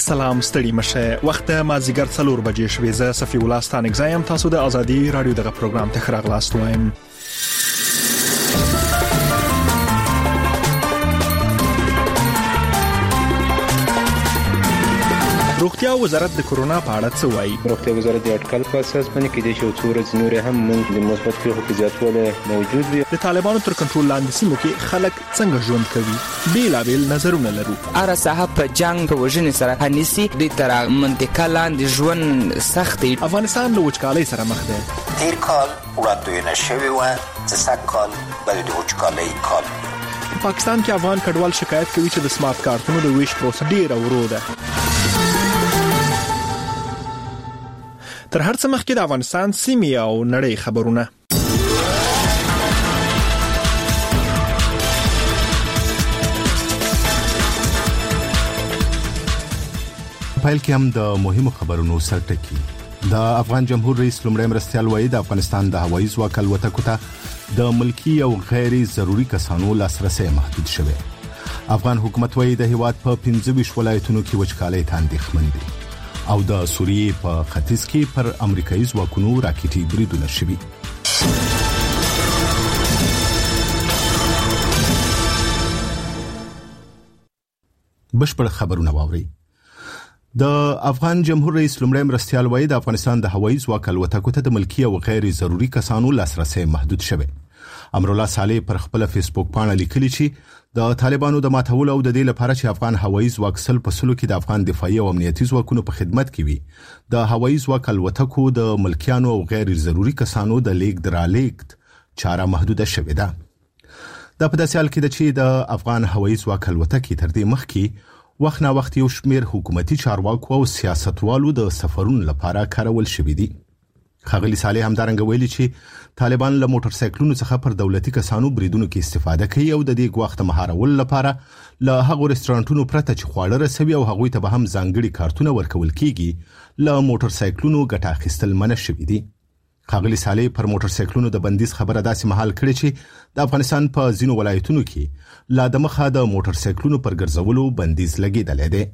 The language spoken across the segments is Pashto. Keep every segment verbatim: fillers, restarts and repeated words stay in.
سلام ستړي مشه وخت ما زیګر څلور بجې شوې زه صفی الله ستانګ زایم تاسو د ازادي رادیو دغه پروګرام ته خراغلاست وایم. روغتیا وزارت د کورونا په اړه څه وایي؟ روغتیا وزارت د اټکل په اساس باندې کې د شو څورز نور هم موږ د مثبت پیښو په زیاتواله موجود وي. د طالبانو تر کنټرول لاندې سیمو کې خلک څنګه ژوند کوي؟ بیلابیل نظرونه لرو. اره صاحب په جنگ په وژنې سره هنيسي د تر منطقه لاندې ژوند سخت دی. افغانستان له وچکالۍ سره مخ دی. تیر کال وړاندوینه شوی و چې سږ کال بل د وچکالۍ کال. په پاکستان کې افغان کډوال شکایت کوي چې د سمارټ کارتونو د ویش پروسه ډیره ورو ده. تر هر څه مخکې د افغانستان سیمې او نړۍ خبرونه. پایل کې هم د مهمو خبرونو سرټکی. د افغان جمهور رئیس لومړی مرستیال وایي د افغانستان د هوایي ځواک الوتکو ته د ملکی او غیر ضروري کسانو لاسرسي محدود شوی. افغان حکومت وایي د هیواد په پنځه ویشت ولایتونو کې وچکالۍ ته اندېښمن دي. او د سوریې په ختیځ کې پر امریکایي ځواکونو راکټي بریدونه شوي. بشپړ خبرونه واوري. د افغان جمهور رئیس لومړی مرستیال وایي د افغانستان د هوایي ځواک الوتکو ته د ملکی او غیر ضروري کسانو لاسرسي محدود شوی. امرالله صالح پر خپل فیسبوک باندې لیکلی چې د طالبانو د ماتولو او د دې لپاره چې افغان هوایي ځواک سل په سلو کې د افغان دفاعي او امنیتي ځواکونو په خدمت کې وي د هوایي ځواک الوتکو د ملکیانو او غیر ضروري کسانو د لیک درالیکت چاره محدوده شوې ده. د په داسې حال کې چې د افغان هوایي ځواک الوتکې تر دې مخکې وخت نا وخت یو شمیر حکومتي چارواکو او سیاستوالو د سفرونو لپاره کارول شوې دي. خغلی صالح همدارنګ ویلي چې طالبان له موټر سایکلونو څخه پر دولتي کسانو بریدونو کې استفاده کوي او د دې غوښته مهارول لپاره له هغو رستورانټونو پرته چې خواړه رسوي او هغوی ته به هم ځانګړي کارتونه ورکول کیږي له موټر سایکلونو ګټه اخیستل منع شوی دي. خغلی صالح پر موټر سایکلونو د بندیز خبره داسې مهال کړې چې د افغانستان په ځینو ولایتونو کې لا د مخه د موټر سایکلونو پر ګرځولو بندیز لګیدلی دی.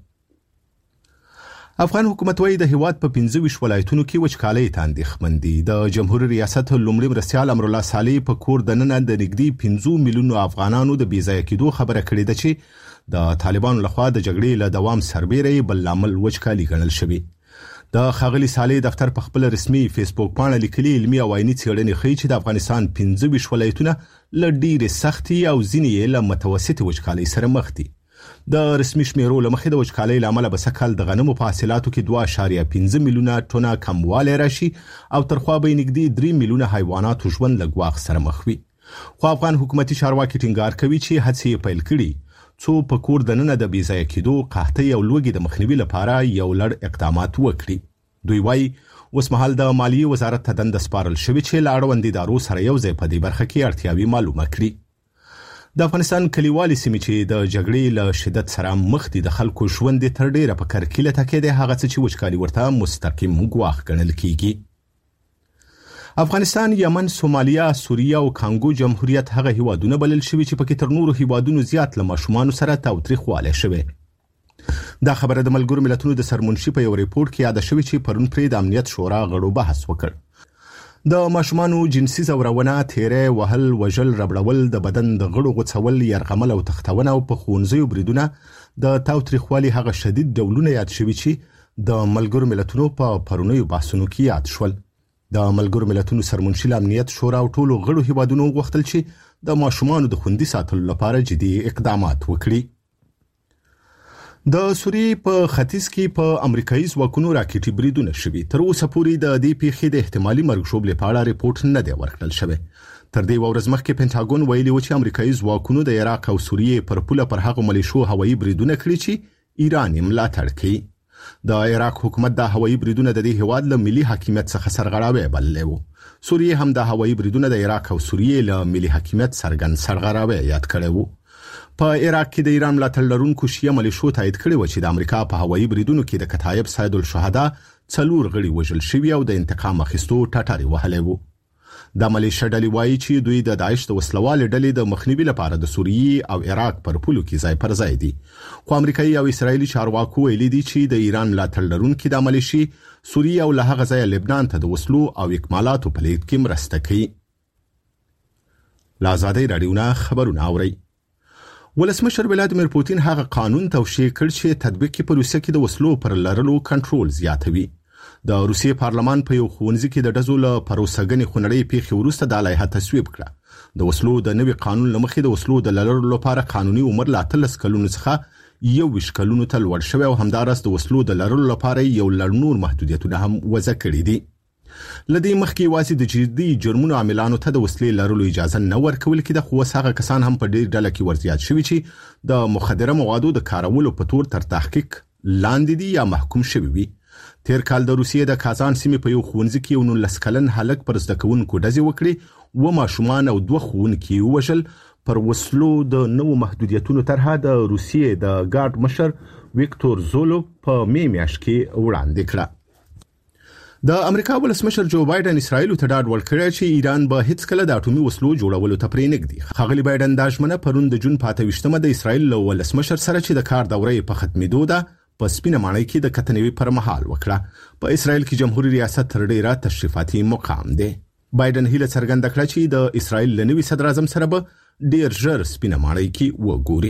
افغان حکومت وایي د هیواد په پنځه ویشت ولایتونو کې وچکالۍ ته اندېښمن دي. د جمهوریت ریاست لومړي مرستیال امرالله صالح په کور دننه د نږدې پنځه میلیونو افغانانو د بې ځایه کېدو خبره کړې ده چې د طالبانو لخوا د جګړې له دوام سربېره بل لامل وچکالي ګڼل شوی. د خغلی صالح دفتر په خپل رسمي فیسبوک باندې لیکلي علمي او عیني څېړنې ښیي چې د افغانستان پنځه ویشت ولایتونه له ډېرې سختې او ځینې یې له متوسطې وچکالۍ سره مخ دي. د رسمي شمیرو لمخې د وچکالۍ لامل به سکهال د غنمو په حاصلاتو کې دوه اعشاریه پنځه میلیونه ټنه کموالی راشي او ترخوا به نږدې درې میلیونه حیواناتو ژوند له ګواښ سره مخ وي. خو افغان حکومتي چارواکي ټینګار کوي چې هڅې یې پیل کړي څو په کور دننه د بې ځایه کېدو قحطۍ او لوږې د مخنیوي لپاره یو لړ اقدامات وکړي. دوی وایي اوس مهال د مالیې وزارت ته دنده سپارل شوې چې له اړوندو ادارو سره یو ځای په دې برخه کې اړتیاوې معلومه کړي. د افغانستان کلیوالي سیمې چې د جګړې له شدت سره مخ دي د خلکو ژوند تر ډیره په کرکیله تکیه دی هغه څه چې وچکالي ورته مستقیم ګواښ ګڼل کیږي. افغانستان، یمن، سومالیا، سوریه او کانګو جمهوریت هغه هیوادونه بلل شوي چې پکې تر نورو هیوادونو زیات له ماشومانو سره تاوتریخوالی شوی. دا خبره د ملګرو ملتونو د سرمنشي په یو ریپورت کې یاد شوی چې پرون پرې د امنیت شورا غړو بحث وکړ. د ماشومانو جنسي زورونه، تیرې وهل، وژل، ربړول، د بدن د غړو غوڅول، یرغمل او تختونه او په ښوونځیو بریدونه د تاوتریخوالي هغه شدید ډولونه یاد شوي چې د ملګرو ملتونو په پرونیو بحثونو کې یاد شول. د ملګرو ملتونو سرمنشي امنیت شورا او ټولو غړو هیوادونو غوښتل چې د ماشومانو د خوندي ساتلو لپاره جدي اقدامات وکړي. د سوریې په ختیځ کې په امریکایي ځواکونو راکټي بریدونه شوي. تر اوسه پورې د دې پیښې د احتمالي مرګ ژوبلې په اړه ریپورت نه دی ورکړل شوی. تر دې ورځ مخکې پینټاګون ویلي و چې امریکایي ځواکونو د عراق او سوریې پر پوله پر هغو ملیشو هوایي بریدونه کړي چې ایران یې ملاتړ کوي. د عراق حکومت د هوایي بریدونه د دې هیواد له ملي حاکمیت څخه سرغړاوی بللی و. سوریې هم د هوایي بریدونه د عراق او سوریې له ملي حاکمیت څرګند سرغړاوی یاد کړی و. په عراق کې د ایران ملاتړ لرونکو شیعه ملیشو تایید کړی و چې د امریکا په هوایي بریدونو کې د کتایب سید الشهدا څلور غړي وژل شوي او د انتقام اخیستو ټټاري وهلی و. د ملیشیا ډلې وایي چې دوی د داعش د وسلوالې ډلې د مخنیوي لپاره د سوریې او عراق پر پولو کې ځای پر ځای دي. خو امریکایي او اسرایلی چارواکو ویلي دي چې د ایران ملاتړ لرونکي د ملیشیا سوریه او له هغه ځایه لبنان ته د وسلو او اکمالاتو په لیږد کې مرسته کوي. لا آزادۍ راډیو نه خبرونه اوري. ولسمشر ولادیمیر پوتین هغه قانون توشیح کړ چې تطبیق کې په روسیه کې د وسلو پر لرلو کنټرول زیاتوي. د روسیې پارلمان په یو ښوونځي کې د ډزو له پروسهګنې خونړۍ پیښې وروسته د لایحه تصویب کړه. د وسلو د نوي قانون لمخې د وسلو د لرلو لپاره قانوني عمر له اتلس کلونو څخه یو ویشت کلونو ته لوړ شوی او همداراز د وسلو د لرلو لپاره یو لړ نور محدودیتونه هم وضع کړي دي. لدې مخکې واسي د جدي جرمونو عاملانو ته د وسلې لرلو اجازه نه ورکول کېده، خو هغه کسان هم په ډېر ډله کې ورزیات شوي چې د مخدره موادو د کارولو په تور تر تحقیق لاندې دي یا محکوم شوي وي. تیر کال د روسیې د کازان سیمې په یو ښوونځي کې یو نولس کلن هلک پر زده کوونکو ډزې وکړې، و ماشومان او دوه ښوونکي ووژل. پر وسلو د نوو محدودیتونو طرحه د روسیې د ګارد مشر ویکتور زولو په می میاشت کې وړاندې کړه. د امریکا ولسمشر جو بایدن اسرائیل ته ډاډ ورکړی چې ایران به هیڅ کله د اټومي وسلو جوړولو ته پرې نږدي. ښاغلي بایدن دا ژمنه پرون د جون په اته ویشتمه د اسرائیل له ولسمشر سره چې د کار دوره په ختمېدو ده په سپینه ماڼۍ کې د کتنوي پر مهال وکړه. په اسرائیل کې جمهوریت ریاست تر ډیره تشریفاتي مقام دی. بایدن هیله څرګنده کړه چې د اسرائیل له نوي صدر اعظم سره به ډیر ژر سپینه ماڼۍ کې وګوري.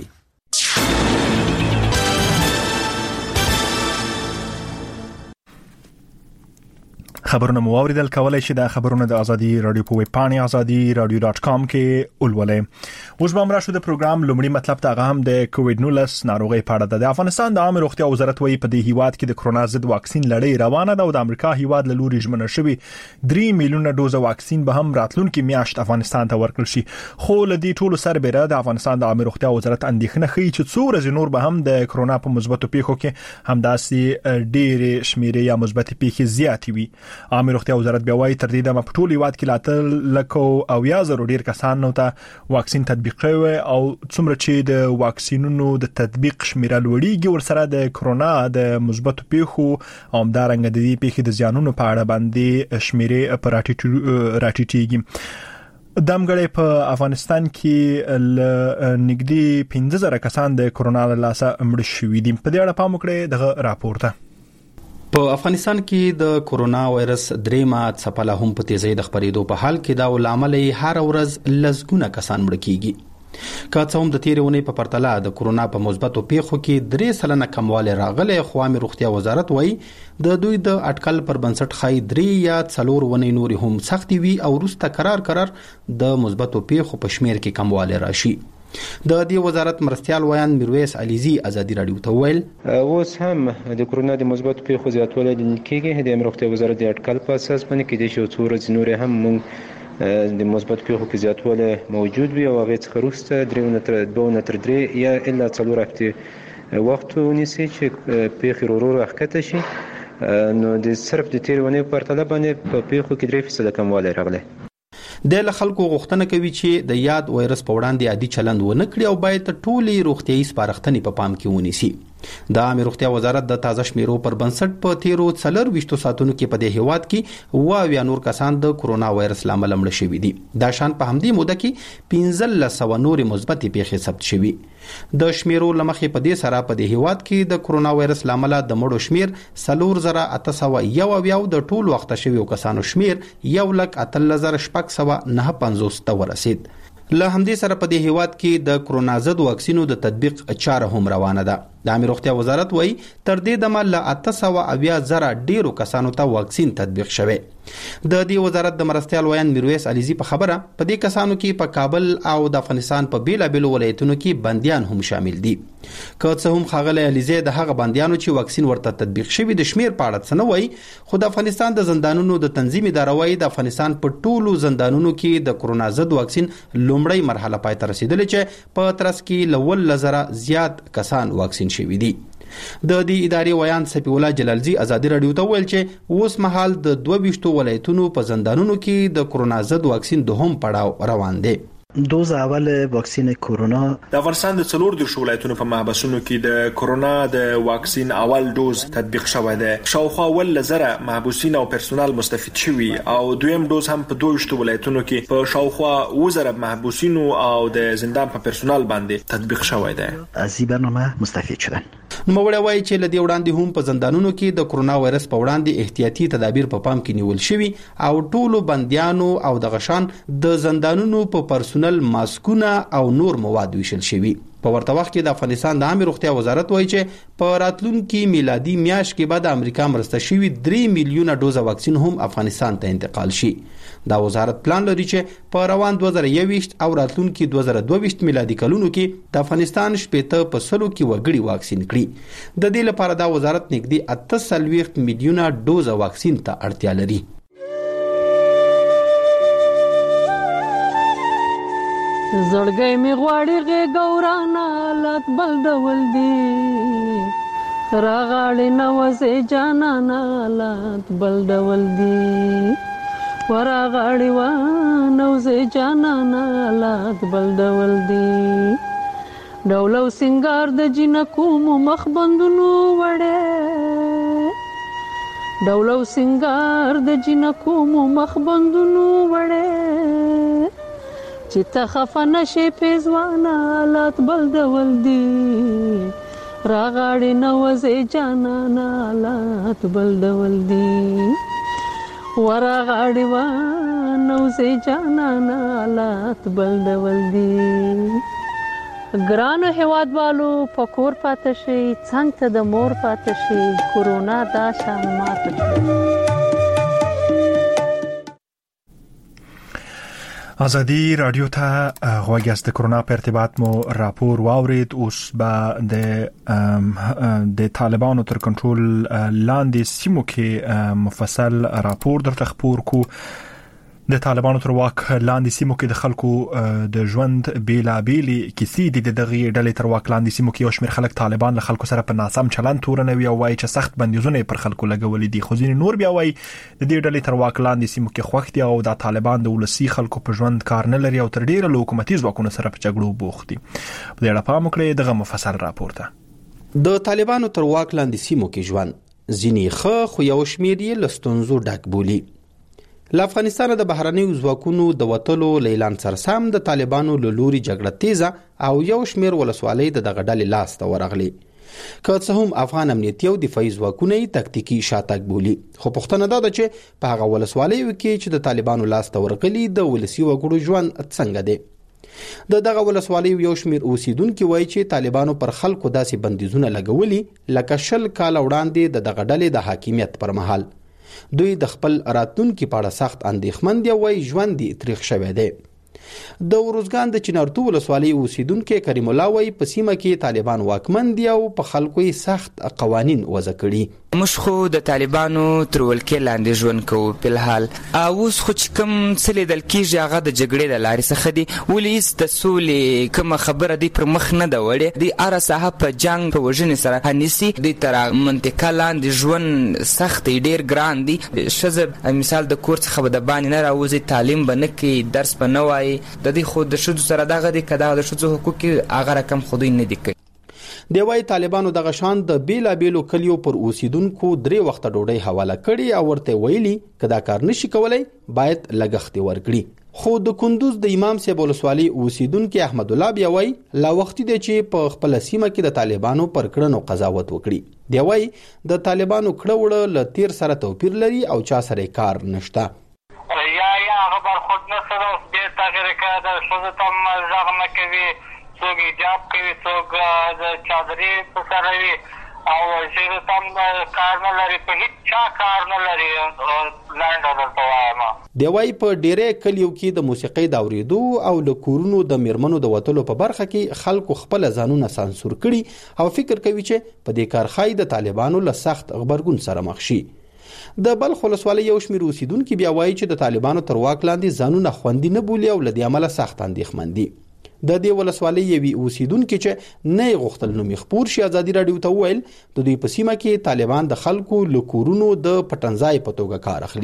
خبرونه مو اوریدل. کولای شئ د خبرونه د ازادي رادیو په ویب پاڼه ازادي رادیو ډاټ کام کې ولولئ. اوس به موږ شو د پروګرام لومړی مطلب ته هغه هم د کووډ نولس ناروغي په اړه ده. د افغانستان د عامه روغتیا وزارت وايي په دې هیواد کې د کرونا ضد واکسین لړۍ روانه ده او د امریکا هیواد له لوري ژمنه شوی درې میلیونه ډوز واکسین به هم راتلونکي میاشت افغانستان ته ورکړل شي. خو له دې ټولو سربېره د افغانستان د عامه روغتیا وزارت اندېښنه ښیي چې څو ورځې نور به هم د کرونا په مثبتو پیښو کې همداسې ډېرې شمیرې یا مثبتې پیښې زیاتې وي. عامه روغتیا وزارت بیا وايي تر دې دمه په ټول هیواد کې لاته لکو او یا زرو ډیر کسانو ته واکسین تطبیق شوی او څومره چې د واکسینونو د تطبیق شمیره لوړیږي ورسره د کرونا د مثبتو پیښو او همدارنګه د دې پیښې د زیانونو په اړه باندې شمیرې په راټیټیږي. دمګړې په افغانستان کې ل نږدې پنځه زره کسان د کرونا له لاسه مړ شوي دي. په دې اړه پام وکړئ دغه راپور ته. په افغانستان کې د کورونا وایرس دریمه څپه هم په تیزی د خپرېدو په حال کې دا ولامل هر ورځ لزګونه کسان مړ کیږي. که څه هم د تیرې اونۍ په پرتله د کورونا په مثبتو پیښو کې درې سلنه کموالی راغلی، خو عامه روغتیا وزارت وایي د دوی د اټکل پر بنسټ ښایي درې یا څلور اونۍ نورې هم سختې وي او وروسته قرار قرار د مثبتو پیښو په شمیر کې کموالی راشي. د دې وزارت مرستيال ویان میرویس علیزی ازادي رادیو ته ویل اوس هم د کرونا د مثبت پیښو زیاتوالی لیدل کېږي. د امروختي وزارت د اټکل په اساس باندې کې د شو څو ورځې نور هم موږ د مثبت پیښو کې زیاتوالی موجود وي او هغه څخه وروسته درې تر دوه تر درې یا الا څلور هفته وخت ونیسي چې پیښې ورو ورو راښکته شي. نو د صرف د تیر ونې په پرتله باندې په پیښو کې درې فیصده کموالی راغلی. د خلکو غوښتنه کوي چې د یاد وایرس په وړاندې عادي چلند ونه کړي او باید ټولې روغتیايي سپارښتنې په پام کې ونیسي. د عامه روغتیا وزارت د تازه شمیرو پر بنسټ په تیرو څلور ویشتو ساعتونو کې په دې هیواد کې اوه نور کسان د کرونا وایرس لامل مړه شوي دي. دا شان په همدې موده کې پنځلس سوه نورې مثبتې پیښې ثبت شوي. د شمیرو لمخې په دې سره په دې هیواد کې د کرونا وایرس لامل د مړو شمیر څلور زره اته سوه یو اویا د ټول وخت شویو کسانو شمیر یو لک اتلس زره شپږ سوه نهه پنځوس ته ورسید. له همدې سره په دې هیواد کې د کرونا ضد واکسینو د تطبیق چاره هم روانه ده. د عامه روغتیا وزارت وایي تر دې دمه له اته سوه اویا زره ډیرو کسانو ته واکسین تطبیق شوی. د دې وزارت د مرستيال ویان میرویس علیزی په خبره په دې کسانو کې په کابل او د افغانستان په بیلابیلو ولایتونو کې بنديان هم شامل دي. که څه هم ښاغلی علیزی د هغه بنديانو چې واکسین ورته تطبیق شوی د شمیر په اړه څه نه وایي، خو د افغانستان د زندانونو د تنظیم اداره وایي د افغانستان په ټولو زندانونو کې د کرونا ضد واکسین لومړی مرحله پای ته رسیدلې چې په ترڅ کې له اووه زره زیات کسان واکسین شوي دي. د دې ادارې ویان سپی الله جلالزی ازادي رادیو ته ویل چې اوس مهال د دوه ویشتو ولایتونو په زندانونو کې د کرونا ضد واکسین دوهم پړاو روان دی. دوز اول واکسین کرونا د افغانستان د څلور د ولایتونو په محبسونو کې د کرونا د واکسین اول دوز تطبیق شوی دی. شاوخوا ول لزره محبوسین او پرسونل مستفید شوي او دویم دوز هم په دوه شتو ولایتونو کې په شاوخوا وزره محبوسین او د زندان په پرسونل باندې تطبیق شوی دی. از این برنامه مستفید شدن. نوموړی وایي چې لدی وړاندې هم په زندانونو کې د کرونا وایرس په وړاندې احتیاطي تدابیر په پام کې نیول شوي او ټولو بندیانو او د غشان د زندانونو په پرسونل ماسکونه او نور مواد ویشل شوي. په ورته وخت کې د افغانستان د عامه روغتیا وزارت وایي چې په راتلونکي میلادي میاشت کې به د امریکا مرسته شوي درې میلیونه ډوزه واکسین هم افغانستان ته انتقال شي. دا وزارت پلان لري چې په روان دوه زره یوویشت او راتلونکي دوه زره دوه ویشت میلادي کلونو کې د افغانستان شپېته په سلو کې وګړي واکسین کړي. د دې لپاره دا وزارت نږدې اته څلوېښت میلیونه ډوزه واکسین ته اړتیا لري. زړګی می غواړي غېږورانه حالات بل ډول دي راغاړې نوځې جانانه حالات بل ډول دي وراغاړې ونوځې جانانه حالات بل ډول دي ډول او سنگار د جنکو مو مخ بندونو وړې ډول او سنگار د جنکو مو مخ بندونو وړې چې ته خفه نشې پیزوانه حالات بل ډول دي راغاړې نوځې جانانه حالات بل ډول دي وراغاړې ونوځې جانانه حالات بل ډول دي. ګرانو هیوادوالو په کور پاتې شئ څنګ ته د مور پاتې شئ کرونا دا شان ماته شي. ازادي رادیو ته غوږ یاست. د کرونا په ارتباط مو راپور واورید. اوس به د د طالبانو تر کنټرول لاندې سیمو کې مفصل راپور درته خپور کو. د طالبانو تر واک لاندې سیمو کې د خلکو د ژوند بیلابېلې کیسې دي. د دغه ډلې تر واک لاندې سیمو کې یو شمېر خلک طالبان له خلکو سره په ناسم چلند تورنوي او وایي چې سخت بندیزونه پر خلکو لګولي دي. خو ځینې نور بیا وایي د دې ډلې تر واک لاندې سیمو کې خوښ دي او د طالبان د ولسي خلکو په ژوند کار نه لري او تر ډیره له حکومتي ځواکونو سره په جګړو بوخت دي. په دې اړه پام وکړئ دغه مفصل راپور ته. د طالبانو تر واک لاندې سیمو کې ژوند ځینې ښه خو یو شمېر یې له ستونزو ډک بولي. له افغانستان د بهرنیو ځواکونو د وتلو اعلان سره سم د طالبانو له لوري جګړه تیزه او یو شمېر ولسوالۍ د دغه ډلې لاس ته ورغلي. که څه هم افغان امنیتي او دفاعي ځواکونه یې تکتیکي شاتګ بولي، خو پوښتنه دا ده چې په هغه ولسوالیو کې چې د طالبانو لاس ته ورغلي د ولسي وګړو ژوند څنګه دی. د دغه ولسوالیو یو شمېر اوسیدونکي وایي چې طالبانو پر خلکو داسې بندیزونه لګولي لکه شل کاله وړاندې د دغه ډلې د حاکمیت پر مهال. دوی د خپل راتلونکي په اړه سخت اندېښمن دي او وایي ژوند یې تریخ شوی دی. د وروزګان د چنارتو ولسوالۍ اوسیدونکي کریم الله وایي په سیمه کې طالبان واکمن دي او په خلکو یې سخت قوانین وضع کړي. موږ خو د طالبانو تر ولکې لاندې ژوند کوو په الحال، اوس خو چې کوم څه لیدل کېږي هغه د جګړې له لارې څخه دي. ولې هېڅ د سولې کومه خبره دوی پر مخ نه ده وړې. دوی هره ساحه په جنګ په وژنې سره نیسي. دوی تر منطقه لاندې ژوند سخت دی، ډېر ګران دی. ښځه مثال د کور څخه به د باندې نه راوځي، تعلیم به نه کوي، درس به نه وایي. د دې خو د ښځو سره دغه دی که دغه د ښځو حقوق هغه رقم خو دوی نه دي کوي. دی وايي طالبانو دغه شان د بیلابیلو کلیو پر اوسیدونکو درې وخته ډوډۍ حواله کړي او ورته ویلي که دا کار نشي کولای باید لګښت ورکړي. خو د کندوز د امام صاحب ولسوالۍ اوسیدونکي احمد الله بیا وايي لا وخت دی چې په خپل سیمه کې د طالبانو پر کړنو قضاوت وکړي. دی وايي د طالبانو کړه وړه له تیر سره توپیر لري او چا سره کار نشته. یا یا هغه برخورد نه سره اوس ډېر تغیر کړی ده. ښځو ته هم غږ نه کوي، څوک حجاب کوي، څوک د چادرې په سره وي او ښځو ته هم کار نه لري، په هېڅ چا کار نه لري. لنډه درته وایم. دی وايي په ډېری کلیو کې د موسیقۍ د اورېدو او له کورونو د میرمنو د وتلو په برخه کې خلکو خپل ځانونه سانسور کړي او فکر کوي چې په دې کار ښایي د طالبانو له سخت غبرګون سره مخ شي. د بلخ ولسوالۍ یو شمېر اوسیدونکي بیا وایي چې د طالبانو تر واک لاندې ځانونه خوندي نه بولي او له دې امله سخت اندېښمن دي. د دې ولسوالۍ یوې اوسیدونکي چې نه یې غوښتل نوم یې خپور شي ازادي راډیو ته وویل د دوی په سیمه کې طالبان د خلکو له کورونو د پټنځای په توګه کار اخلي.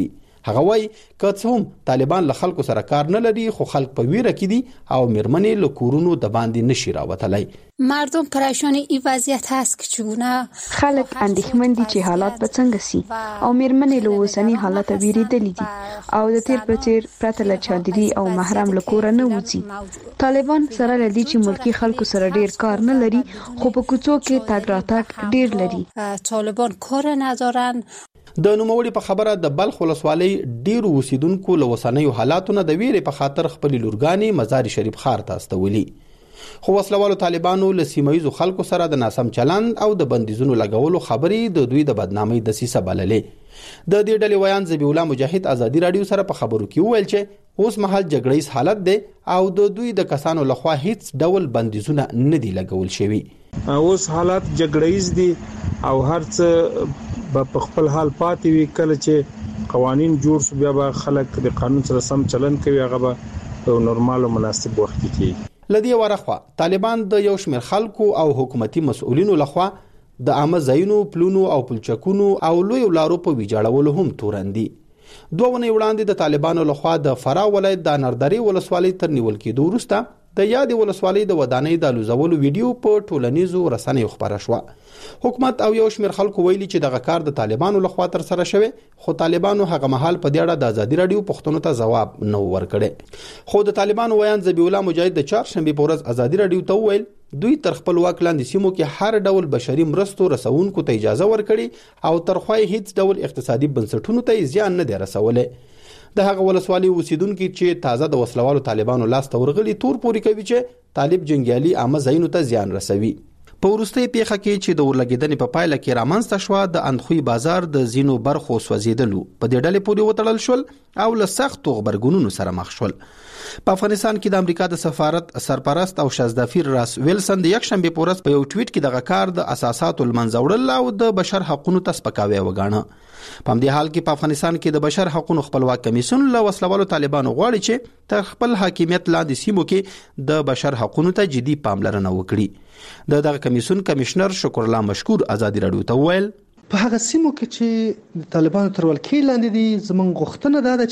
هغه وایي که څه هم طالبان له خلکو سره کار نه لري خو خلک په ویره کې دي او میرمنې له کورونو د باندې نشي راوتلی. مردم پریشان این وضعیت هست که چگونه خلک اندېښمن دي چې حالات به څنګه سي او میرمنې له اوسني حالت ویریدلې دي او د تیر په څیر پرته له چادري او محرم له کوره نه وځي. طالبان سره لدی چې ملکی خلکو سره ډیر کار نه لري خو په کوڅو کې تاګ راتګ ډیر لري. طالبان کار ندارن. د نوموړي په خبره د بلخ ولسوالۍ ډیرو اوسیدونکو له اوسنیو حالاتو نه د ویرې په خاطر خپل لورګانې مزار شریف ښار ته استولي. خو وسلوالو طالبانو له سیمایي خلکو سره د ناسم چلند او د بندیزونو لګولو خبرې د دوی د بدنامۍ دسیسه بللې. د دې ډلې ویان ذبیح الله مجاهد ازادي رادیو سره په خبرو کې وویل چې اوس مهال جګړیز حالت دی او د دوی د کسانو لخوا هیڅ ډول بندیزونه نه دي لګول شوي. اوس حالت جګړیز دي او هر څه په خپل حال پاتې وي. کله چې قوانين جوړ شو بیا به خلک د قانون سره سم چلن کوي هغه به په نورمال او مناسب وخت کې. لدی ورخوا طالبان د یو شمېر خلکو او حکومتي مسؤلینو لخوا د عامه ځایونو پلونو او پلچکونو او لوی لارو په ویجاړولو هم تورندي. دوه ونې وړاندې د طالبانو لخوا د فراه ولایت د نردري ولسوالۍ تر نیول کېدو وروسته د یادې ولسوالۍ د ودانۍ د لوزولو ویډیو په ټولنیزو رسنیو خپره شوه. حکومت او یو شمېر خلکو ویلي چې دغه کار د طالبانو لخوا تر سره شوی خو طالبانو هغه مهال په دې اړه د ازادي رادیو پښتنو ته ځواب نه ورکړي. خو د طالبانو ویان ذبیح الله مجاهد د چهارشنبه په ورځ ازادي رادیو ته وویل دوی تر خپل واک لاندې سیمو کې هر ډول بشري مرستو رسونکو ته اجازه ورکړي او تر خوای هیڅ ډول اقتصادي بنسټونو ته زیان نه دی رسولی. د هغه ولسوالۍ اوسیدونکو چې تازه د وسلوالو طالبانو لاس ته ورغلي تور پوري کوي چې طالب جنگیالي عامه ځایونو ته زیان رسوي. په وروستۍ پیښه کې چې د ورلګیدنې په پایله کې رامنځته شوه د اندخوی بازار د زینو برخو سوځیدلو په دې ډلې پورې وتړل شول او له سختو غبرګونونو سره مخ شول. په افغانستان کې د امریکا د سفارت سرپرست او شازدافیر راس ویلسن د یک شنبه په ورځ په یو ټویټ کې دغه کار د اساساتو المنځ وړل او د بشر حقوقو ته سپکاوی وګاڼه. په همدې حال کې په افغانستان کې د بشر حقوقو خپلواک کمیسیون له وسلوالو طالبانو غواړي چې تر خپل حاکمیت لاندې سیمو کې د بشر حقوقو ته جدي پاملرنه وکړي. د دغه کمیسیون کمشنر شکر الله مشکور ازادي رادیو ته ویل په هغه سیمو کې چې طالبانو تر ولکې لاندې دي زمونږ غوښتنه ده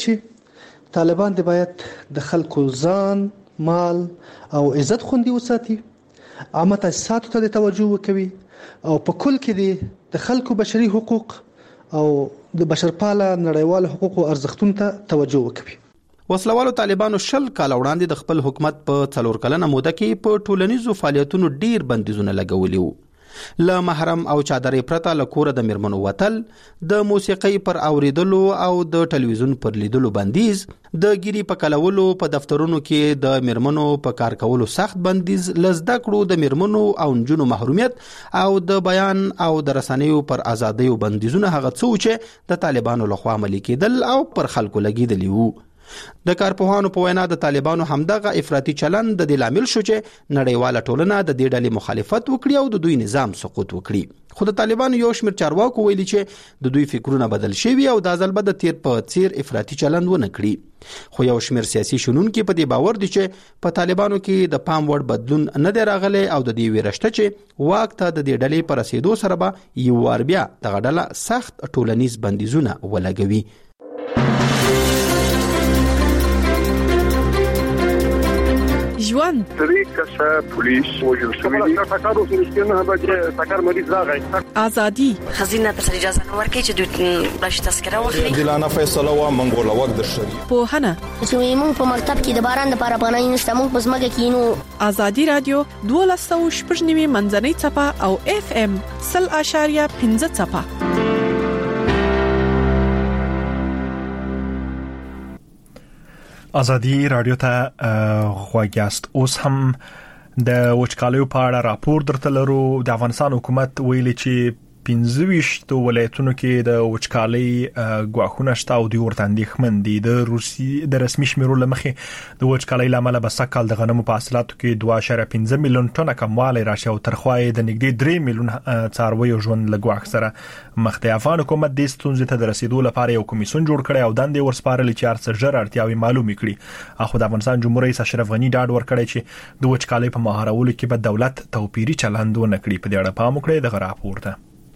چې طالبان د باید د خلکو ځان مال او عزت خوندي وساتي عامه تاسیساتو ته توجه وکوي او په کل کې د خلکو بشري حقوق او د بشرپاله نړیوال حقوقو ارزښتونو ته توجه وکوي. وسلوالو طالبانو شل کال وړاندې د خپل حکومت په څلور کلنه موده کې په ټولنیزو فعالیتونو ډیر بندیزونه لګولي وو. له محرم او چادرې پرته له کوره د میرمنو وتل، د موسیقۍ پر اوریدلو او د ټلویزیون پر لیدلو بندیز، د ګيري په کلولو په دفترونو کې د میرمنو په کار کولو سخت بندیز، لزده کړو د میرمنو او نجونو محرومیت او د بیان او د رسنیو پر ازادۍ بندیزونه هغه څه چې د طالبانو لخوا عملي کېدل او پر خلکو لګیدلی وو. د کارپوهانو په وینا د طالبانو همدغه افراطي چلن د دې لامل شو چې نړیواله ټولنه د دې ډلې مخالفت وکړي او د دوی نظام سقوط وکړي. خو د طالبانو یو شمېر چارواکو ویلي چې د دوی فکرونه بدل شوي او دا ځل به د تیر په څیر افراطي چلند ونه کړي. خو یو شمېر سیاسي شنونکي په دې باور دي چې په طالبانو کې د پام وړ بدلون نه دی راغلی او د دې ویرشته چې واک ته د دې ډلې پر رسیدو سره به یو وار بیا دغه ډله سخت ټولنیز بندیزونه ولګوي. ژوند درې کسه پولیس وژل شوي دي. ټاکارو سره نه به ټاکار مریض راغی. ازادي خزینه ته اجازه نه ورکړي چې دوی بلش تذکره واخلي. دلانه فیصله وا منګول وخت درشري. په هنه چې موږ په مکتب کې د باران د پاره پناه نشته، موږ په سمګه کې نو ازادي رادیو دوه سوه شپږ نیمه منځنۍ چپه او اف ام صفر اشاریه پنځه چپه. ازادي رادیو ته غواګاست. اوس هم د وچکالیو په اړه راپور درته لرو. د افغانستان حکومت ویلي چې پنځه ویشت ولایتونو کې د وچکالۍ ګواښونه شته او دوی ورته اندېښمن دي. د روسي د رسمي شمیرو له مخې د وچکالۍ له امله به سږ کال د غنمو په حاصلاتو کې دوه اعشاریه پنځه میلیون ټنه کموالی راشي او تر خوا یې د نږدې درې میلیون څارویو ژوند له ګواښ سره مخ دی. افغان حکومت دې ستونزې ته د رسیدو لپاره یو کمیسیون جوړ کړی او دندې ورسپارلې چې هر څه ژر اړتیاوې معلومې کړي. اخو د افغانستان جمهور رئیس اشرف غني ډاډ ورکړی چې د وچکالۍ په مهارولو کې به دولت توپیري چلند ونه کړي. په دې اړه پام وکړئ. دغه راپور ته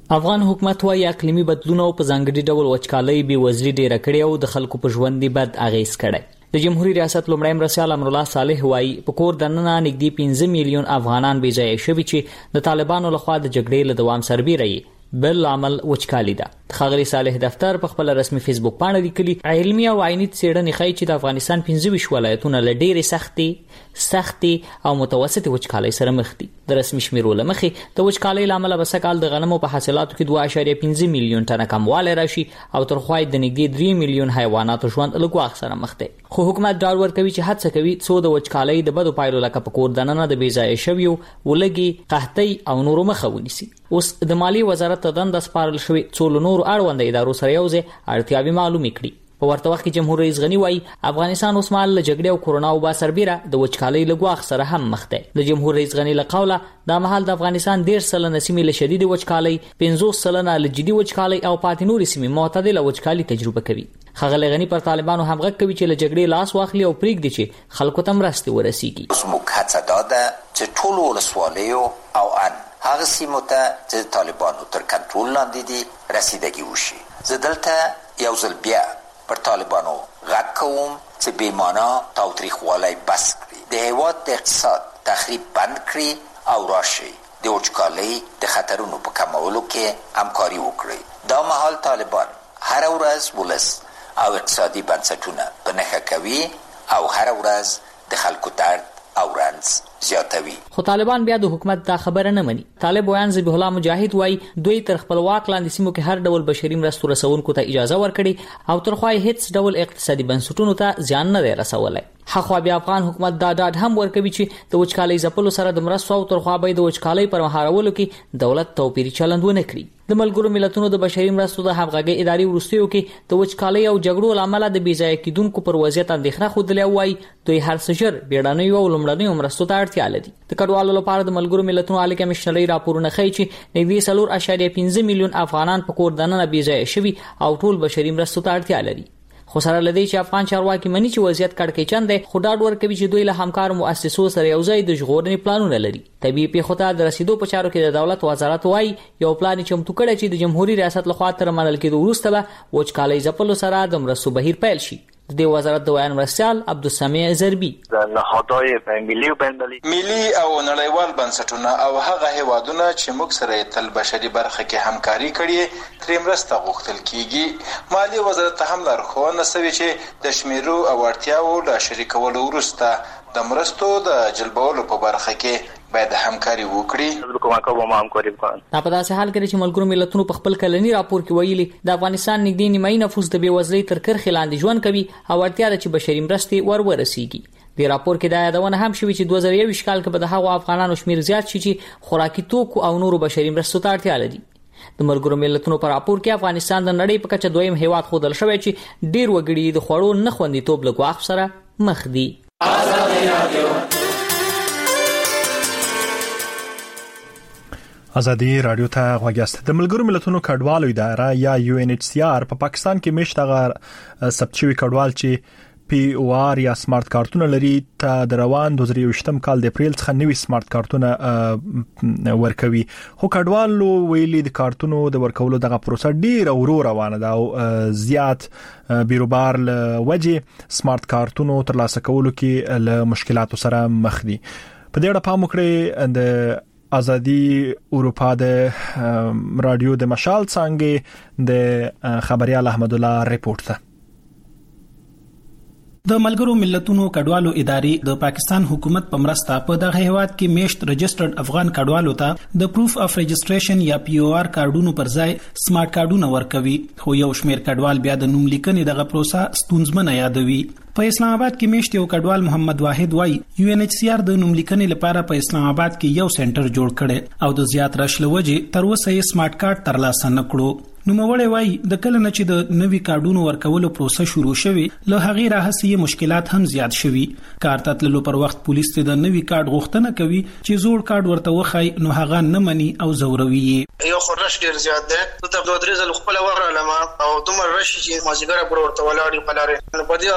افغان حکومت وايي اقلیمي بدلونونو په ځانګړي ډول وچکالۍ بې وزلي ډېره کړې او د خلکو په ژوند بد اغیز کړی. د جمهوریت ریاست لومړی مرستیال امرالله صالح وايي په کور دننه نږدې پنځه میلیون افغانان بې ځایه شوي چې د طالبانو لخوا د جګړې له دوام سربیره بل عمل وچکالي ده. ښاغلي صالح دفتر په خپل رسمي فیسبوک باندې لیکلي علمي او عیني څېړنې ښیي چې د افغانستان پنځه ویشت ولایتونه له ډېرې سختې سختې او متوسطې وچکالۍ سره مخ دي. د رسمي شمیرو له مخې د وچکالۍ له امله به سږکال د غنمو په حاصلاتو کې دوه اعشاریه پنځه میلیون ټنه کموالی راشي او تر خوا د نږدې درې میلیون حیواناتو ژوند له ګواښ سره مخ دی. خو حکومت ډاډ ورکوي چې هڅه کوي څو د وچکالۍ د بدو پایلو لکه په کور دننه د بې ځایه شویو ولږې قحطۍ او نورو مخه ونیسي. اوس د مالیې وزارت ته دنده سپارل شوې څو له نورو اړونده ادارو سره یو ځای اړتیاوې معلومې کړي. په ورته وخت کې جمهور رئیس غني وايي افغانستان اوس مهال له جګړې او کورونا وبا سربیره د وچکالۍ له ګواښ سره هم مخ دی. د جمهور رئیس غني له قوله دا مهال د افغانستان ډېر سلنه سیمې له شدید وچکالۍ، پنځوس سلنه له جدي وچکالۍ او پاتې نورې سیمې معتدله وچکالي تجربه کوي. ښاغلی غني پر طالبانو هم غږ کوي چې له جګړې لاس واخلي او پرېږدي چې خلکو ته مرستې ورسیږي. زموږ هڅه دا ده چې ټولو ولسوالیو او ان هغه سیمو ته چې طالبانو تر کنټرول لاندې دي رسیدګي وشي. زه دلته یو ځل بیا پر طالبانو غږ کوم چې بېمانا تاوتریخوالی بس کړي، د هېواد د اقتصاد تخریب بند کړي او راشي د وچکالۍ د خطرونو په کمولو کې همکاري وکړي. دا مهال طالبان هر ورځ ولس او اقتصادي بنسټونه په نښه کوي او هر ورځ د خلکو درد او رنځ زیاتوي. خو طالبان بیا د حکومت دا خبره نه مني. طالب ویان ذبیح الله مجاهد وايي دوی تر خپل واک لاندې سیمو کې هر ډول بشري مرستو رسونکو ته اجازه ورکړي او تر خوا هیڅ ډول اقتصادي بنسټونو ته زیان نه دی رسولی. حخوا بیا افغان حکومت دا ډاډ هم ورکوي چې د وچکالۍ ځپلو سره د مرستو او تر خوا به د وچکالۍ پر مهارولو کې دولت توپیري چلند ونه کړي. د ملګرو ملتونو د بشري مرستو د همغږۍ ادارې وروستیو کې د وچکالۍ او جګړو له امله د بې ځایه کېدونکو پر وضعیت اندېښنه ښودلې او وایي دوی هر څه ژر بیړنیو او لومړنیو مرستو ته اړتیا لري. د کډوالو لپاره د ملګرو ملتونو عالي کمیشنرۍ راپورونه ښیي چې نږدې څلور اعشاریه پنځه میلیون افغانان په کور دننه بې ځایه شوي او ټول بشري مرستو ته اړتیا لري. خو سره له دې چې افغان چارواکي مني چې وضعیت کړکېچن دی، خو ډاډ ورکوي چې دوی له همکارو مؤسسو سره یو ځای د ژغورنې پلانونه لري. طبیعي پیښو ته د رسیدو په چارو کې د دولت وزارت وايي یو پلان چمتو کړی چې د جمهوریت ریاست لخوا تر منل کېدو وروسته به وچکالۍ ځپلو سره د مرستو بهیر پیل شي. د دې وزارت د ویان مرستیال عبدالسمیع زربي د نهادهای ملي او بین‌المللي ملي او نړیوال بنسټونه او هغه هیوادونه چې موږ سره تل بشري برخه کې همکاري کړي ترې مرسته غوښتل کیږي. مالی وزارت هم لارښوونه شوې چې د شمیرو او اړتیاوو له شریکولو وروسته د مرستو د جلبولو په برخه کې باید همکاري وکړي. دا په داسې حال کې چې ملګرو ملتونو په خپل کلني راپور کې ویلي د افغانستان نږدې نیمایي نفوس د بېوزلۍ تر کرښې لاندې ژوند کوي او اړتیا ده چې بشري مرستې ور ورسیږي. د راپور کې دا یادونه هم شوې چې دوه زره یوویشت کال کې به د هغو افغانانو شمیر زیات شي چې خوراکي توکو او نورو بشري مرستو ته اړتیا لري. د ملګرو ملتونو په راپور کې افغانستان د نړۍ په کچه دویم هیواد ښودل شوی چې ډېر وګړي د خوړو نه خوندیتوب له ګواښ سره مخ دي. ازادي رادیو ته غوږیاست. د ملګرو ملتونو کډوالو اداره یا یو ان ایچ سی آر په پاکستان کې مشت غیر ثبت شوی کډوال چې پی او آر یا سمارټ کارتونه لري ته د روان دوه زره یوویشتم کال د اپریل څخه نوي سمارټ کارتونه ورکوي. خو کډوالو ویلي د کارتونو د ورکولو دغه پروسه ډیره ورو روانه ده او زیات بیروبار له وجې سمارټ کارتونو ترلاسه کولو کې له مشکلاتو سره مخ دي. په دې اړه پام وکړئ د ازادي اروپا د رادیو د مشال څنګه د خبريال احمد الله ریپورت ته. د ملګرو ملتونو کډوالو ادارې د پاکستان حکومت په مرسته په دغه هیواد کې میشت رجسټرډ افغان کډوالو ته د پروف اف رجسټریشن یا پی او آر کارډونو پر ځای سمارټ کارډونه ورکوي. خو یو شمیر کډوال بیا د نوم لیکنې دغه پروسه ستونزمنه یادوي. په اسلام آباد کې میشت یو کډوال محمد واحد وای یو ان ایچ سی آر د نوم لیکنې لپاره په اسلام آباد کې یو سنټر جوړ کړي او د زیات رش لوجې تر اوسه یې سمارټ کارت ترلاسه نکړو. نوموړی وای د کله نه چې د نوي کارډونو ورکولو پروسه شروع شوه له هغې راهیسې مشکلات هم زیات شوي. کارت تللو پر وخت پولیس ته د نوي کارت غوښتنه کوي چې زوړ کارت ورته وخی نو هغه نه مني او زوروي. یو خورش ډیر زیات ده ته دوه درې ځله خپل ورالم او دومره رش چې مازیګر پر ورته ولاړی پلاره نو په دې اواز مال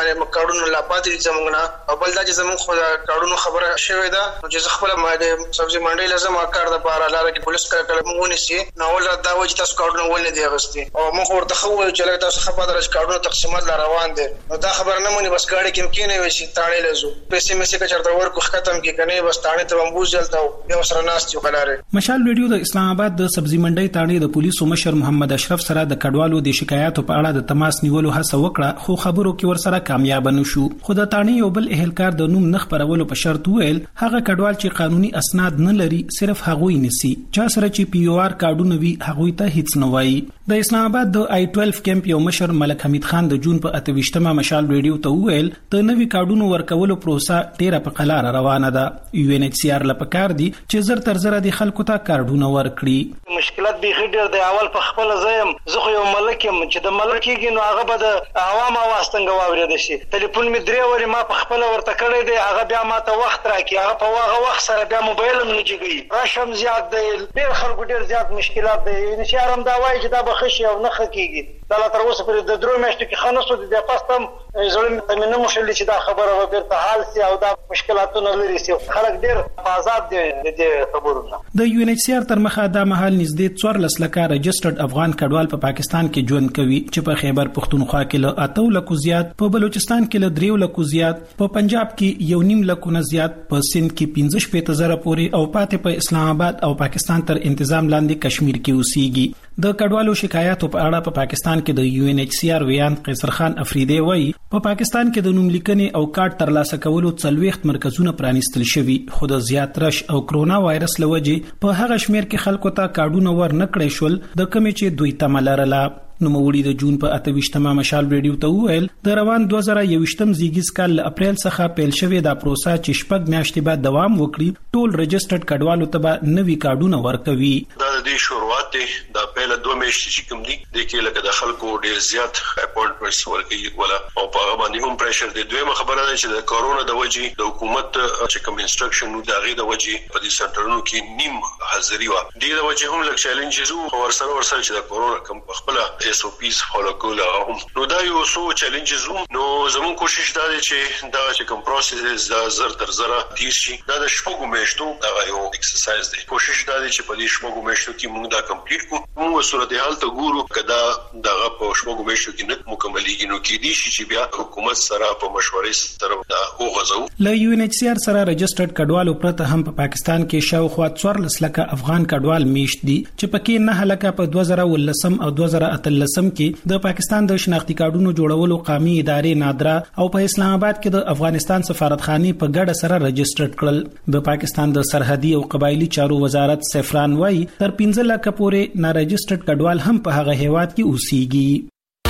باندې کارډونو لا پاتې زمونږ نه او بل دا چې زمونږ خو کارډونو خبره شوې ده چې خپل ماده سبزي منډي لازم کار د پاره لاره کې پولیس کار کړم ونیسي نو ول دا و چې تاسو کارډونو ولې دی غستي او موږ ورته خو چې تاسو خبره درش کارډونو تقسیمات لا روان دي نو دا خبره نه مونږ بس ګاډي کې کېنه وي چې تاړې لزو پیسې مې څه چرته ورکو ختم کې کني بس تاړې ته مبوز جلتا یو سره ناس یو کلاره مشال ویډیو د اسلام آباد د سبزی منډي تاړې د پولیسو مشر محمد اشرف سره د کډوالو د شکایاتو په اړه د تماس نیولو هڅه وکړه خو خبرو کې ورسره کامیاب نه شو خو د تاړې یو بل اهلکار د نوم نخ پرولو په شرط ویل هغه کډوال چې قانوني اسناد نه لري صرف هغه یې نسی چا سره چې پی او آر کارډونه وی هغه ته هیڅ نه وایي د اسلام آباد د آی بانه کیمپ یو مشر ملک حمید خان د جون په اتويشتمه مشال ریډیو ته ویل د نوي کارډونو ورکولو پروسه ډیره په قلاره روانه ده یو ان ایچ سی آر لپاره دي چې زر تر زر د خلکو ته کارډونه ورکړي مشکلات به ډیر د اول په خپل ځایم زه یو ملک يم چې د ملک کېږي نو هغه به د عوام واستنګ واورید شي ټلیفون می درې وری ما په خپل ورته کړی دی هغه بیا ما ته وخت راکې هغه په هغه وخت سره بیا موبایل هم نه جګي راشم زیات دی ډیر خلکو ډیر زیات مشکلات دی ان شاء الله دا وایي چې دا به خشي او نه خکېږي دا تر اوسه پر د درو میاشتو کې خنوسو د پاستم زړه مې نه مشل چې دا خبره به بیرته حل سي او دا مشکلاتونه لري سي خلک ډیر آزاد دي د دې خبرونه د یو ان ایچ سی آر تر مخه دا مهال نږدې څوارلس لکه رجسټرډ افغان کډوال په پاکستان کې ژوند کوي چې په خیبر پختونخوا کې له اتو لکو زیات په بلوچستان کې له دریو لکو زیات په پنجاب کې یو نیم لکو نه زیات په سند کې پنځه شپږ زره پورې او پاتې په اسلام آباد او پاکستان تر تنظیم لاندې کشمیر کې اوسېږي د کډوالو شکایاتو په اړه په پاکستان کې د یو ان ایچ سی آر ویان قیصر خان افریدی وایي په پاکستان کې د نوم لیکنې او کارت ترلاسه کولو څلويخت مرکزونه پرانیستل شوي خو د زیات رش او کرونا وایرس لوجې په هغه شمیر کې خلکو ته کارډونه ور نکړې شول د کمی چې دوی تمه لرله نو موړي د جون په اتويشتمه مشال ریډیو ته ویل د روان دوه زره یوویشتم زیږیز کال له اپریل څخه پیل شوې دا پروسه چې شپږ میاشتې بعد دوام وکړي ټول رجسټرډ کډوالو ته به نوي کارډونه ورکوي دا د شروعات د پیل دوه میاشتې چې کوم دي د کې لکه د خلکو ډیر زیات اپوینټمنټس ورکوي ولا او په باندې هم پریشر دی دویمه خبره ده چې د کورونا د وجې د حکومت چې کوم انسټرکشن نو د غي د وجې په دې سنټرونو کې نیم حاضری و دي د وجې هم لکه چیلنجز او ورسره ورسره چې د کورونا کوم خپل اس او پیز فالو کول هم نو دا یو څو چیلنجز نو زموږ کوشش دا دی چې دا چې کوم پروسس دا زر تر زره تیر شي دا د شپږو میاشتو دا یو ایکسرسایز دی کوشش دا دی چې په دې شپږو میاشتو کې موږ دا کمپلیټ کړو موږ صورتحال ته ګورو کدا دغه په شپږو میاشتو کې نه مکملېږي نو کې دي چې بیا حکومت سره په مشورې سره دا وغځو له یو ان ایچ سی آر سره رجسټرډ کډوالو پرته هم په پاکستان کې شاوخوا څوارلس لکه افغان کډوال میشت دي چې پکې نه لکه په دوه زره ولسم او دوه زره اتلسم کې د پاکستان د شناختی کارډونو جوړولو قومي ادارې نادرا او په اسلام آباد کې د افغانستان سفارتخانه په ګډه سره رجسټرډ کړل د پاکستان د سرحدي او قبایلی چارو وزارت سفران وای تر پنځه لک پورې نا رجسټرډ کډوال هم په هغه هیواد کې اوسېږي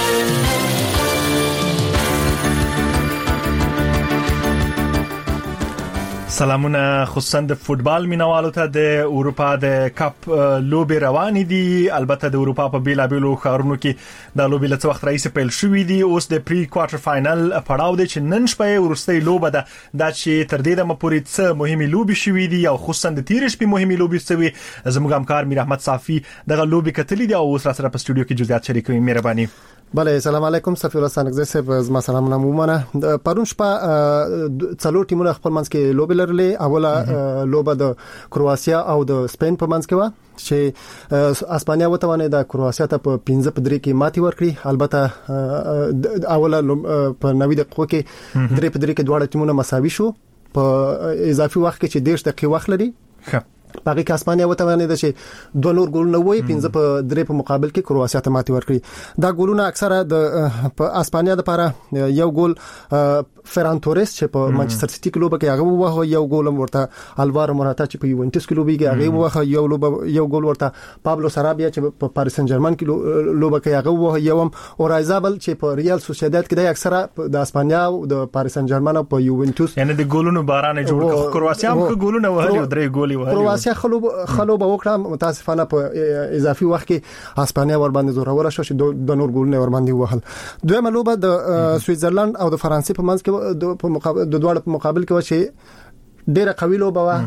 سلامونه خصوصا د فوتبال مینوالو ته د اروپا د کپ لوبي روان دي البته د اروپا په بیلابیلو ښارونو کې د لوبي لڅ وخت رئیس پیل شوې دي اوس د پری کوارټر فائنل پړاو دی چې نن شپه ورستۍ لوبه ده د چې تر دې د مپورې څه مهمه لوبي شوې دي او خصوصا د تیر شپې مهمه لوبي سوي زموږ همکار میر احمد صافي دغه لوبي کتلې دي او اوس را سره په استودیو کې جزئیات شریکوي مهرباني بله سلام علیکم صفی الله سانګزه صاحب زما سلامونه مومنه پرون شپه څلور ټیمونه خپل منځ کې لوبي لرلې اوله لوبه د کرواسیا او د سپین په منځ کې و چې اسپانیا وتوانه د کرواسیا ته په پنځه په درې کې ماتي ورکړي البته اوله په نوي دقیقو کې درې په درې کې دواړه ټیمونه مساوي شو په اضافي وخت کې چې دیرش دقیقې وخت لري باقي که اسپانیا وتوانه د چې دوه نور ګولونه وای پنځه په درې په مقابل کې کرواسیا ته ماتي ورکړي دا ګولونه اکثره د په اسپانیا د لپاره یو ګول فران توريس چې په مانچستر سيټي کې لوبه کې هغه ووهه یو ګول ورته الوارو موراتا چې په یوونټس کې لوبي کې هغه ووهه یو لوبه یو ګول ورته پابلو سرابیا چې په پاریس سن جرمن کې لوبه کې هغه ووهه یو او رایزابل چې په ریال سوسیداد کې د اکثره د اسپانیا او د پاریس سن جرمن او په یوونټس یعنی د ګولونو باران جوړ کړ کرواسیا هم ګولونه وهلي درې ګولي وهلي کرواسیا خلوب خلوب وکړه متاسفانه په اضافي وخت کې اسپانیا ور باندې زور ولا شو چې د نور ګولونه ور باندې وهل دویمه لوبه د سویټزرلند او د فرانسې په منځ کې د په مقابل د دوړ په مقابل کې و چې ډیره قوي لوبه و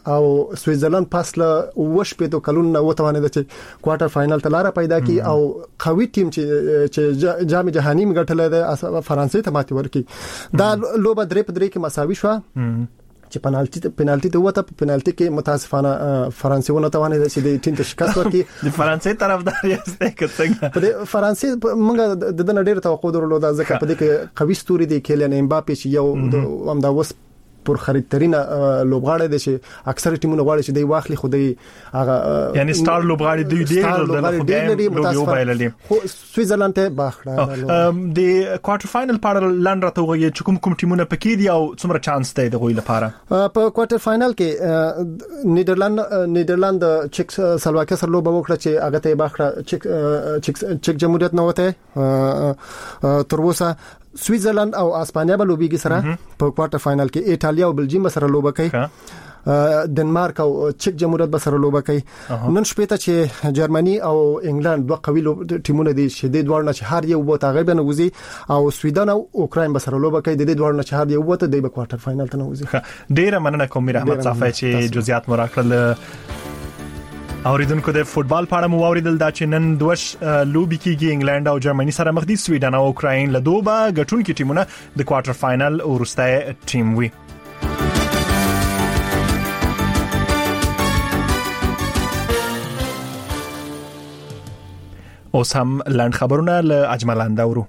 او سویټزرلند پاسله وش په تو کلون وتوانه د کوارټر فائنل ته لار پیدا کی او قوي ټیم چې چې جام جهاني مګټل د فرانسې ته ماتي ورکی دا لوبه درې په درې کې مساوي شو چې پنالټي پنالټي ته وته پنالټي کې متاسفانه فرانسې ونه توانه چې د ټیم ته شکست ورکړي د فرانسې طرفدار یې څنګه په فرانسې موږ د دې ډېر توقع درلوده ځکه په دې کې قوي ستوري دي کیلین امباپي چې یو هم دا وس پر خریدترینه لوبغاړي دي چې اکثر ټیمونه غواړي چې دی واخلي خو دی هغه یعنی ستار لوبغاړي دی دی د متاسفانه خو سویټزرلند ته باخړه د کوارټر فائنل پاره لاند راته وغوي چې کوم کوم ټیمونه پکې دي او څومره چانس دی د غوي لپاره په کوارټر فائنل کې نیدرلند نیدرلند چک سلواکیا سره لوب وکړه چې هغه ته باخړه چک چک چک جمهوریت نه وته تر اوسه سویټزرلند او اسپانیا به لوبيږي سره په کوارټر فائنل کې ایتالیا او بلجیم سره لوب کوي ډنمارک او چک جمهوریت به سره لوب کوي نن شپه ته چې جرمني او انګلند دوه قوي ټیمونه دي چې د دوړ نه چې هر یو بوته غیبه نه وزي او سویډن او اوکراین به سره لوب کوي د دې دوړ نه چې هر یو بوته د کوارټر فائنل ته نه وزي ډیره مننه کوم رحمت صافی چې جزئیات مو راکړل اوریدونکو د فوتبال په اړه مو اوریدل دا چې نن دوش لوبي کېږي انګلند او جرمني سره مخ دي سویډن او اوکراین له دوبه غټونکو ټیمونه د کوارټر فائنل ورسته ټیم وي اوس هم لاند خبرونه له اجمل اندورو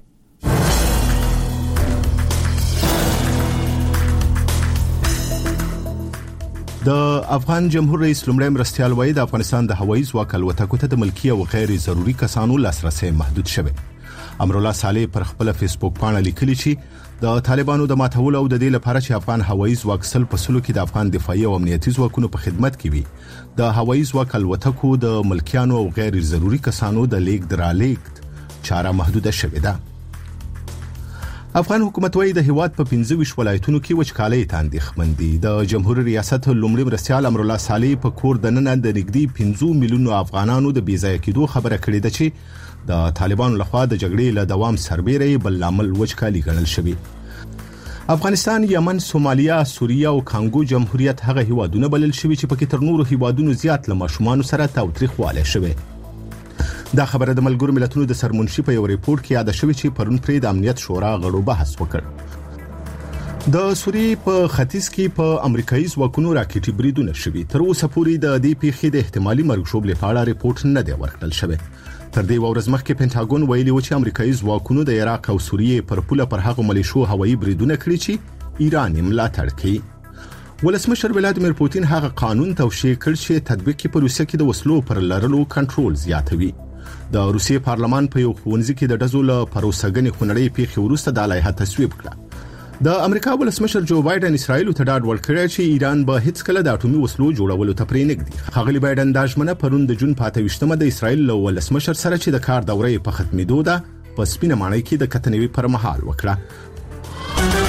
د افغان جمهور رئیس لومړی مرستيال وایي د افغانستان د هوایي ځواک الوتکو ته د ملکی او غیر ضروري کسانو لاسرسي محدود شوی. امرالله صالح پر خپل فیسبوک باندې لیکلی چې د طالبانو د ماتول او د دې لپاره چې افغان هوایي ځواک سل په سلو کې د افغان دفاعي او امنیتي ځواکونو په خدمت کې وي د هوایي ځواک الوتکو د ملکیانو او غیر ضروري کسانو د لیک درالیک چاره محدوده شوې ده. افغان حکومت وايي د هیواد په پنځه ویشت ولایتونو کې وچکالۍ ته اندېښمن دي. د جمهوریت ریاست لومړي مرستيال امرالله صالح په کور د نن د نږدې پنځه میلیونو افغانانو د بیځای کېدو خبره کړې ده چې د طالبانو لخوا د جګړې له دوام سربېره بل عامل وچکالي ګڼل شوی. افغانستان، یمن، سومالیا، سوریه او کانګو جمهوریت هغه هیوادونه بلل شوی چې پکې تر نورو هیوادونو زیات له ماشومان سره تاوتریخواله شوی. دا خبره د ملګرو ملتونو د سرمنشي په یو ریپورت کې یاد شوی چې پرون پرې د امنیت شورا غړو بحث وکړ. د سوریې په ختیځ کې په امریکایي ځواکونو راکټي بریدونه شوي. تر اوسه پورې د دې پیښې د احتمالي مرګ شوبلې په اړه ریپورت نه دی ورکړل شوی. تر دې ورځ مخکې پینټاګون ویلي و چې امریکایي ځواکونو د عراق او سوریې پر پوله پر هغه ملیشو هوایي بریدونه کړی چې ایران یې ملاتړ کوي. ولسمشر ولادیمیر پوتین هغه قانون توشیح کړ چې تطبیق کې په روسیه کې د وسلو پر لرلو کنټرول زیاتوي. د روسیې پارلمان په یو ښوونځي کې د ډزو له پروسګنې خونړۍ پیښې وروسته د لایحه تصویب کړه. د امریکا ولسمشر جو بایدن اسرائیل ته ډاډ ورکړی چې ایران به هیڅ کله د اټومي وسلو جوړولو ته پرې نږدي. ښاغلي بایدن د ژمنه پرون د جون په اته ویشتمه د اسرائیل له ولسمشر سره چې د کار دوره په ختمېدو ده په سپینه ماڼۍ کې د کتنوي پر مهال وکړه.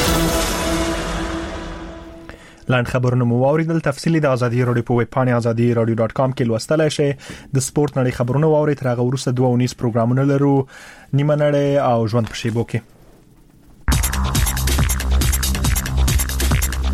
لاند خبرونه مو واوریدل. تفصیلی د ازادي رادیو په ویب پاڼه ازادي رادیو ډاټ کام کې لوستلای شئ. د سپورت نړۍ خبرونه واورئ. تر هغه وروسته دوه ونیس پروګرامونه لرو، نیمه نړۍ او ژوند په شیبو کې.